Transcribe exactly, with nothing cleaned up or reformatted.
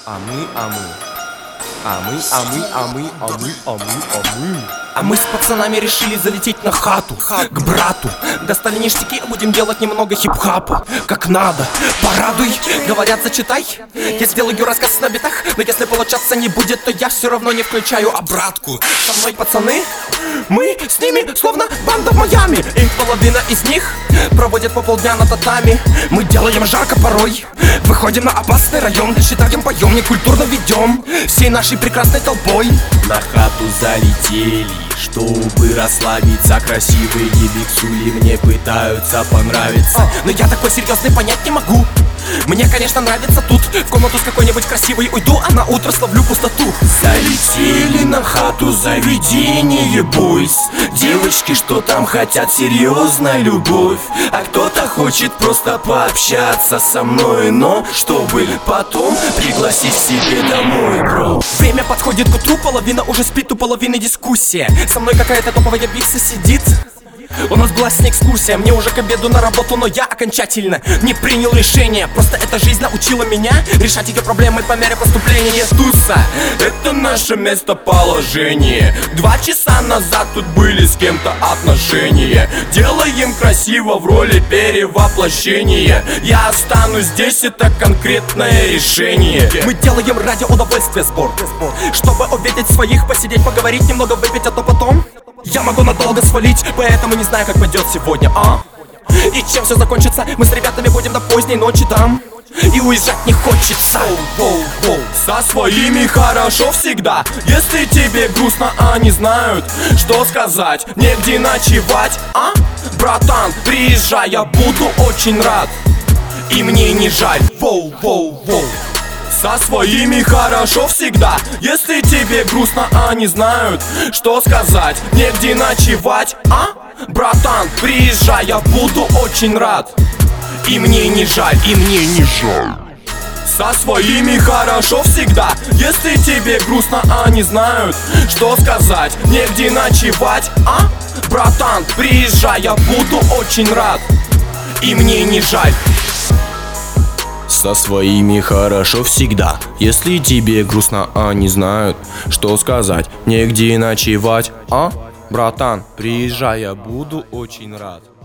А мы, а мы, а мы, а мы, а мы, а мы, а мы, а мы. А мы с пацанами решили залететь на хату, к брату. Достали ништяки, будем делать немного хип-хапа, как надо. Порадуй, говорят, зачитай. Я сделаю рассказ на битах, но если получаться не будет, то я все равно не включаю обратку. Со мной пацаны, мы с ними словно банда в Майами. И половина из них проводит по полдня на татами. Мы делаем жарко порой, выходим на опасный район, считаем, поем, некультурно ведем всей нашей прекрасной толпой. На хату залетели, чтобы расслабиться. Красивые биксули мне пытаются понравиться, а, но я такой серьезный понять не могу. Мне, конечно, нравится тут. В комнату с какой-нибудь красивой уйду, а на утро словлю пустоту. Залетели на хату заведение, бойс. Девочки, что там хотят, серьезная любовь. А кто-то хочет просто пообщаться со мной, но чтобы потом пригласить к себе домой, бро. Время подходит к утру, половина уже спит, у половины дискуссия. Со мной какая-то топовая бикса сидит. У нас была с ней экскурсия, мне уже к обеду на работу, но я окончательно не принял решение. Просто эта жизнь научила меня решать ее проблемы по мере поступления. Туса, это наше местоположение. Два часа назад тут были с кем-то отношения. Делаем красиво в роли перевоплощения. Я останусь здесь, это конкретное решение. Мы делаем ради удовольствия сбор, чтобы увидеть своих, посидеть, поговорить, немного выпить, а то потом я могу надолго свалить, поэтому не знаю, как пойдет сегодня, а? И чем все закончится, мы с ребятами будем до поздней ночи там, и уезжать не хочется. Воу, воу, со своими хорошо всегда. Если тебе грустно, они знают, что сказать. Негде ночевать, а? Братан, приезжай, я буду очень рад. И мне не жаль. Воу, воу, воу. Со своими хорошо всегда. Если тебе грустно, они знают, что сказать. Негде ночевать, а? Братан, приезжай, я буду очень рад. И мне не жаль, и мне не жаль. Со своими хорошо всегда. Если тебе грустно, они знают, что сказать. Негде ночевать, а? Братан, приезжай, я буду очень рад. И мне не жаль. Со своими хорошо всегда. Если тебе грустно, они знают, что сказать. Негде ночевать, а? Братан, приезжай, я буду очень рад.